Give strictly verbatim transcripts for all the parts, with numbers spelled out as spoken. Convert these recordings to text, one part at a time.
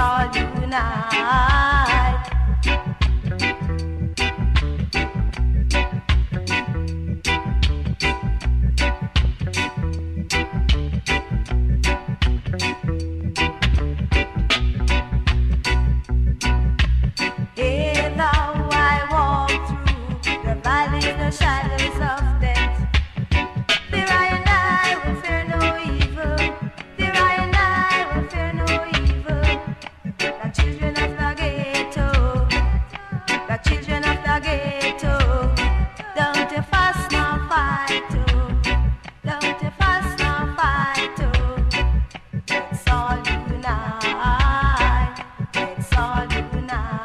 all unite. Here now I walk through the valley, the shadows of death. There I and I will fear no evil. There I and I will fear no evil. The children of the ghetto, the children of the ghetto. Don't you fuss nor fight, oh. Don't you fuss nor fight, oh. Let's all unite. Let's all unite.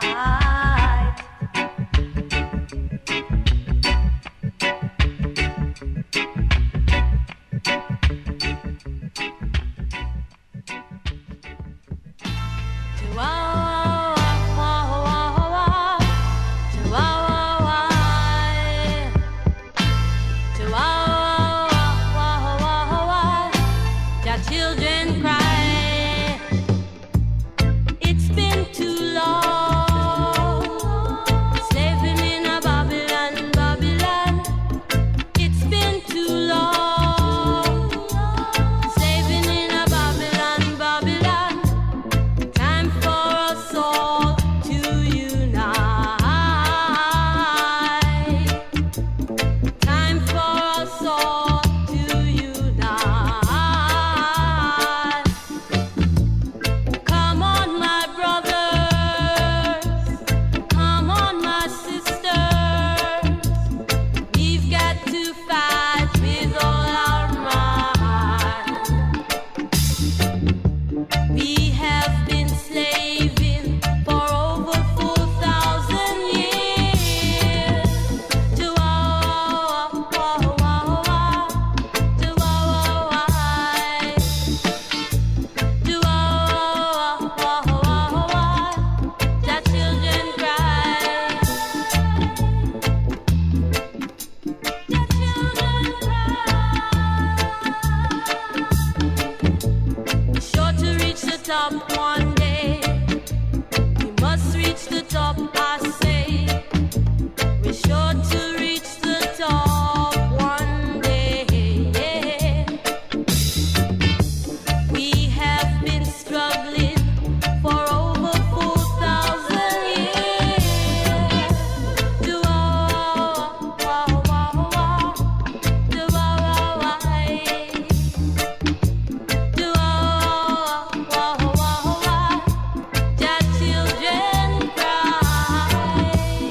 Children cry. It's been too long slaving in a Babylon, Babylon. It's been too long slaving in a Babylon, Babylon. Time for us all to unite. Time for us all to unite. Come on, my brothers. Come on, my sisters. We've got to fight with all our might. We have been slaving for over four thousand years to our, our, our, our, to our wives, to our, our, our, the children cry. The children cry. We're sure to reach the top one day. We must reach the top, I say. We're sure to reach the top one day. We have been struggling for over four thousand years to our, our, our, our, to our wives, to our, our, our, our, the children cry.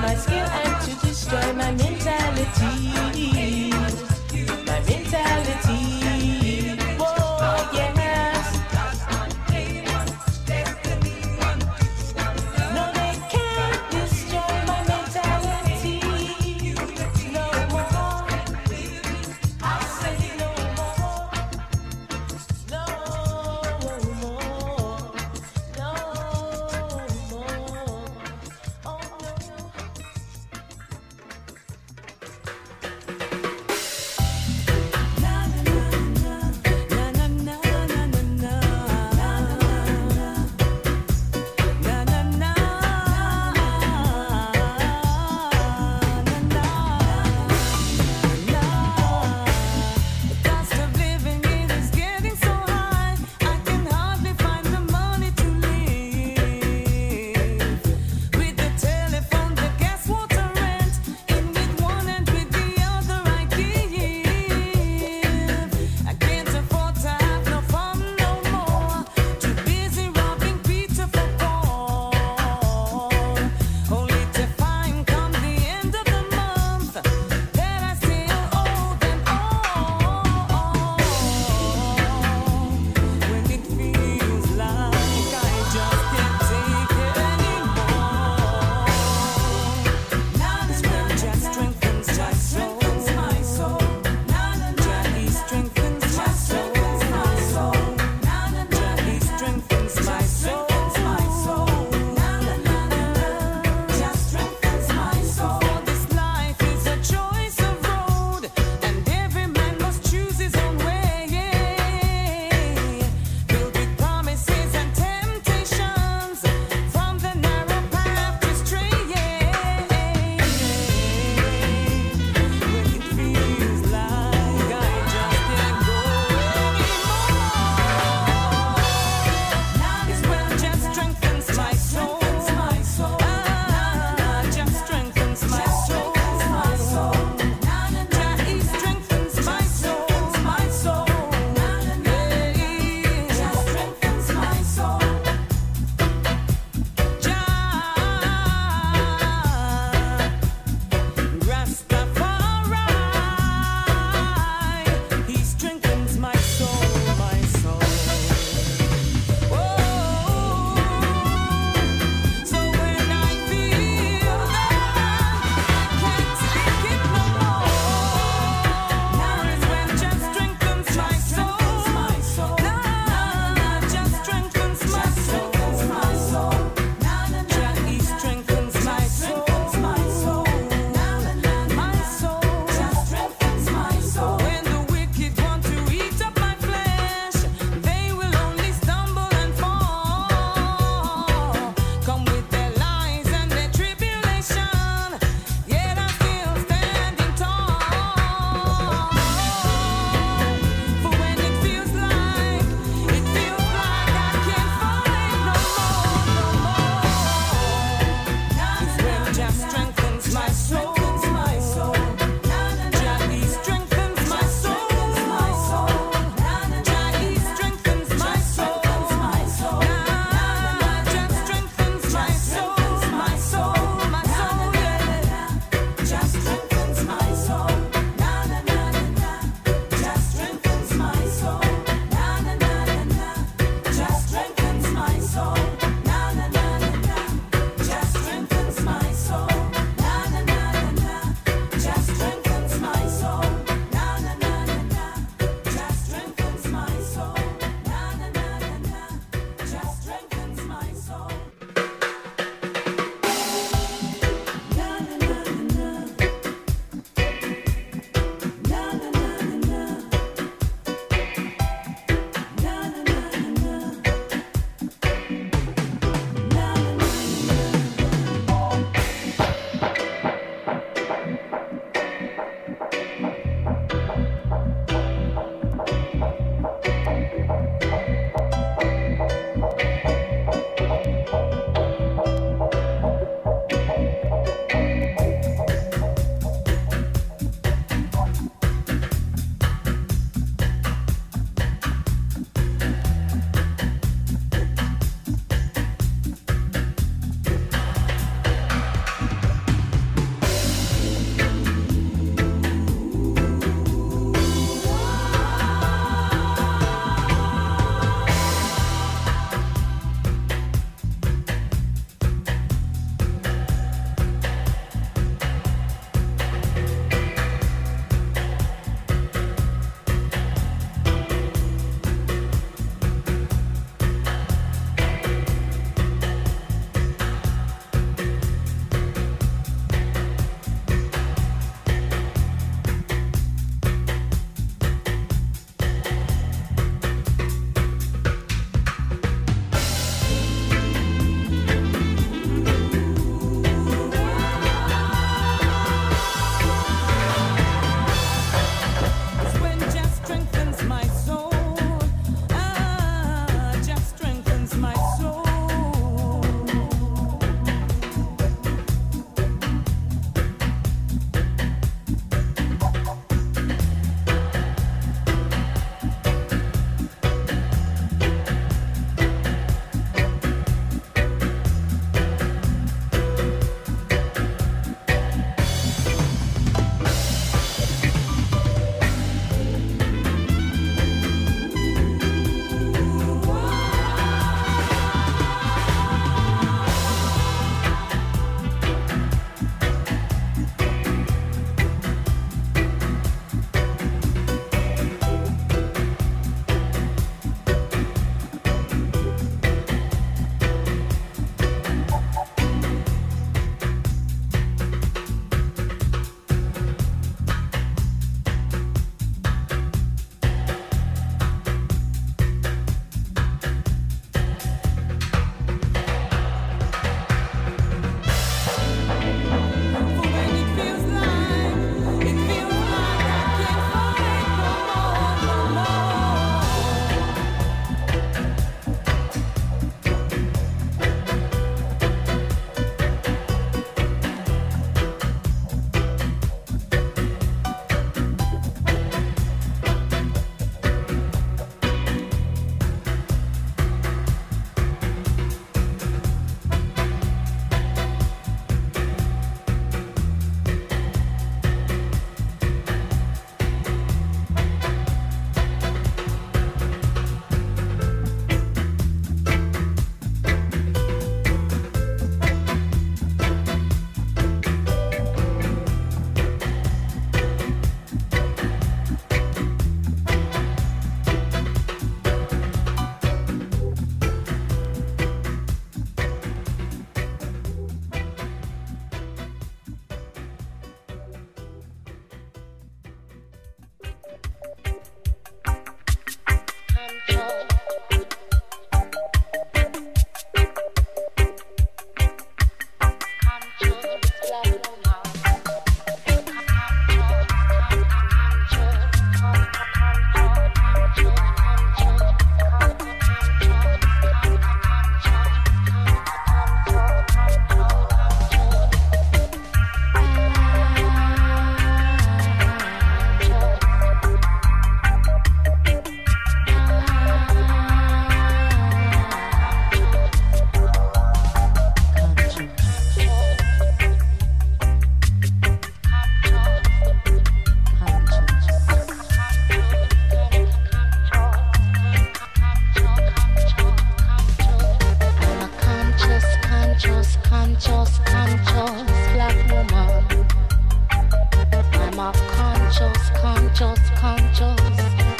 my skill and to destroy my mentality. My mentality. Oh, yes. No, they can't destroy my mentality. No more. I say no more. No more. No more. Oh, no.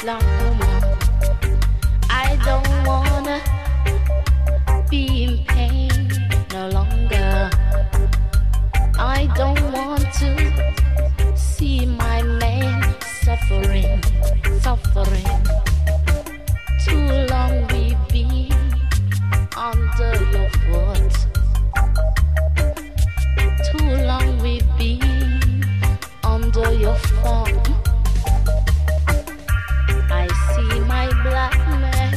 black woman. I don't wanna be in pain no longer. I don't want to see my man suffering, suffering. Too long we've been under your foot. Too long we've been under your thumb. I see my black man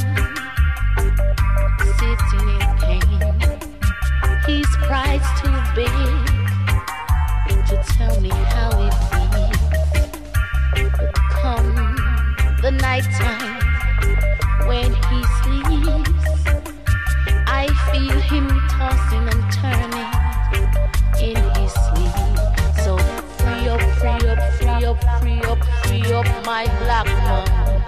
sitting in pain. His pride's too big to tell me how he feels. But come the night time when he sleeps, I feel him tossing and turning in his sleep. So free up, free up, free up, free up, free up my black man.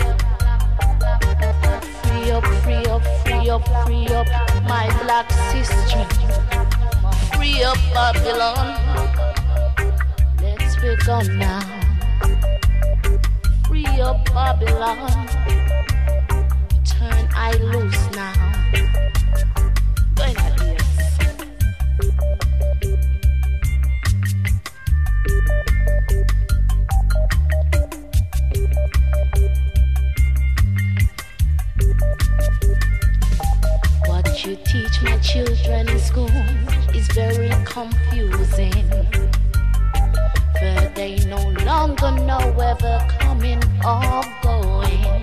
Free up, free up, free up, free up my black sister. Free up Babylon. Let's be gone now. Free up Babylon. Turn I loose now. Going at this. What you teach my children in school is very confusing. For they no longer know whether coming or going.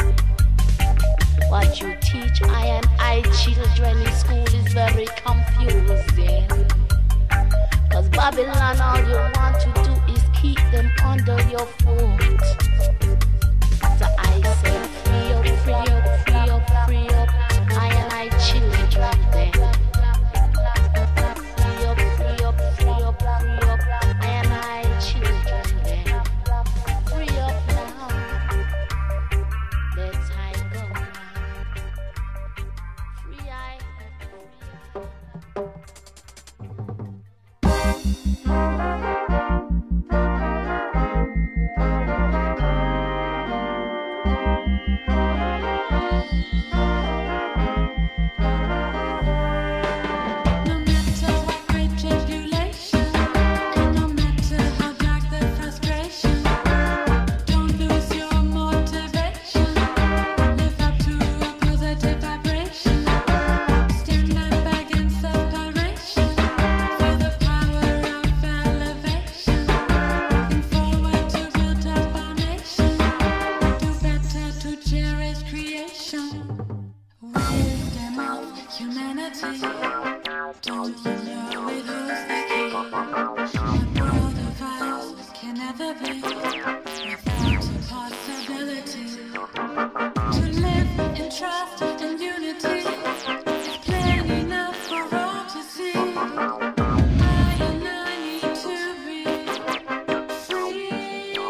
What you teach I and I children in school is very confusing. Cause Babylon, all you want to do is keep them under your foot. So I say free up, free up, free up, free up I and I children then. Free up, free up, free up, free up I and I children then. Free up now. Let's hide go now. Free I. No matter what great tribulation, and no matter how dark the frustration, don't lose your motivation. Live up to a positive vibration. Stand up against separation. Feel the power of elevation. Looking forward to build up our nation. Do better to cherish creation. Wisdom of humanity. Don't you know it holds the key? A world of ours can never be without a possibility to live in trust and unity. It's plain enough for all to see. I and I need to be free.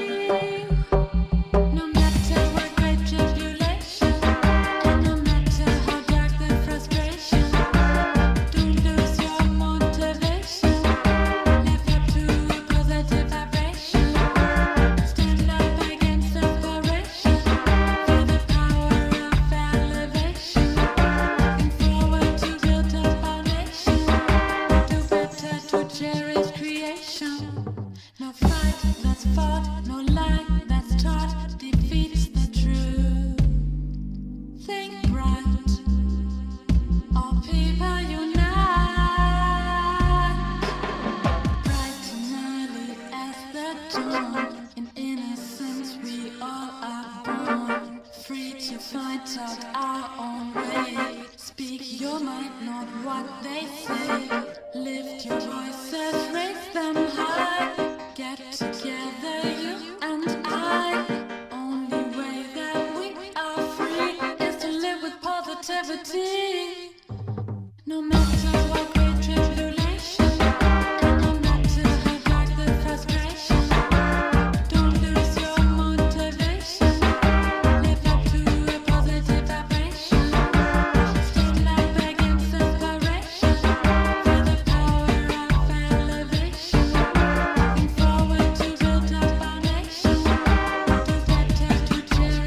No matter what great tribulation, and no matter how dark the frustration, don't lose your motivation. Live up to a positive vibration. Stand up against separation. Feel the power of elevation. Looking forward to build up our nation. Do better to cherish creation. No fight that's fought, no lie that's taught defeats the truth. Think bright, all people unite. Bright and early as the dawn, in innocence we all are born. Free to find out our own way. Speak your mind, not what they say. Lift your voices, raise them high. Get together, you and I. Only way that we are free is to live with positivity. No matter what great tribulation, and no matter how dark the frustration, don't lose your motivation. Live up to a positive vibration. Stand up against separation. Feel the power of elevation. Looking forward to build up our nation. Do better to cherish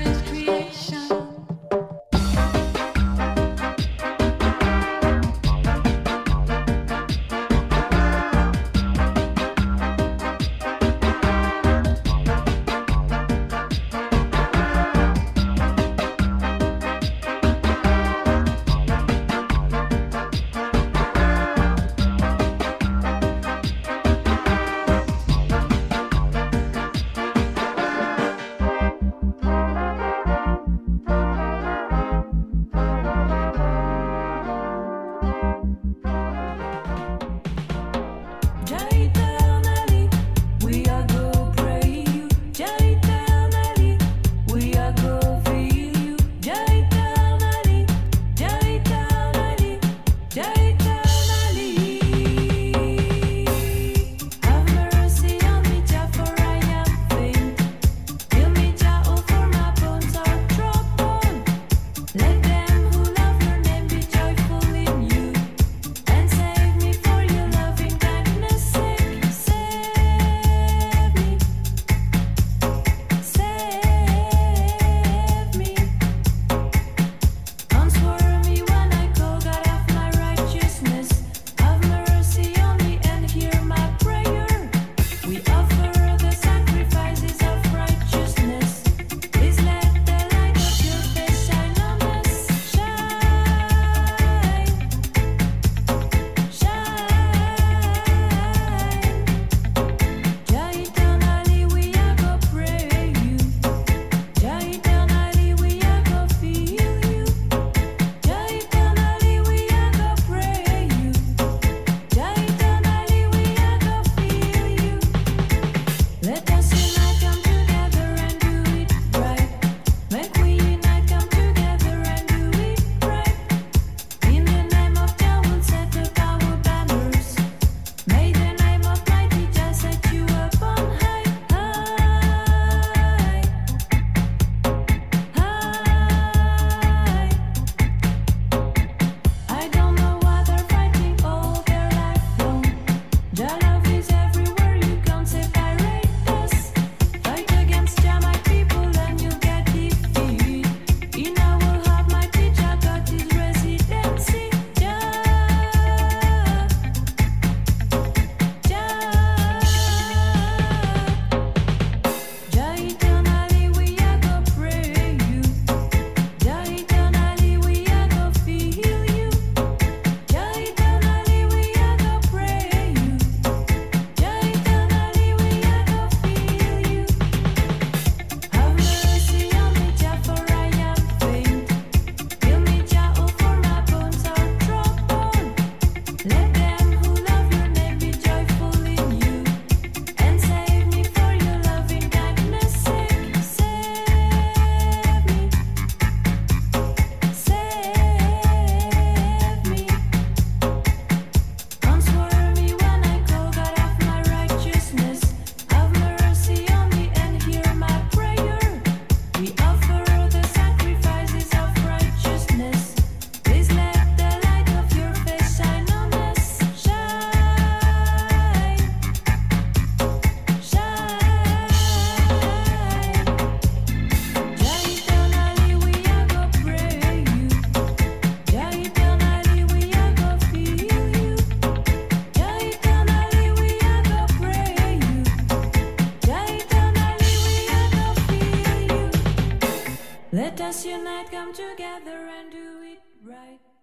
us unite, come together and do it right.